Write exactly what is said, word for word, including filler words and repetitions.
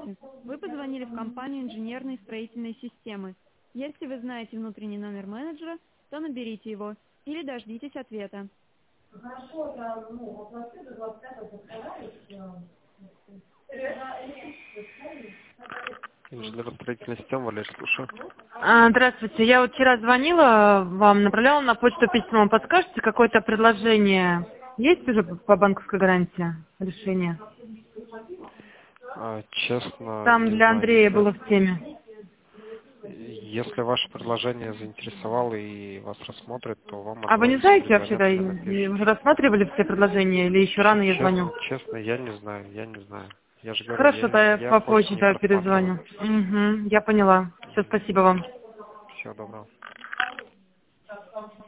Здравствуйте. Вы позвонили в компанию инженерной строительной системы. Если вы знаете внутренний номер менеджера, то наберите его или дождитесь ответа. Хорошо, я, ну, оплатил до двадцать пятого постараюсь. Инженерно-строительная система, Валерий, слушаю. А, Здравствуйте. Я вот вчера звонила вам, направляла на почту письмо. Подскажете, какое-то предложение есть уже по банковской гарантии решение? А, честно, Там не для знаю, Андрея если, было в теме. если ваше предложение заинтересовало и вас рассмотрят, то вам А вы не адвайс знаете вообще, перезвонят да, или и- напишут. уже рассматривали все предложения или еще рано я звоню? Честно, честно, я не знаю, я не знаю. Я же говорю, Хорошо, я, да, я я почту попозже, не да, просматриваю. перезвоню. Угу, я поняла. Все, спасибо вам. Всего доброго.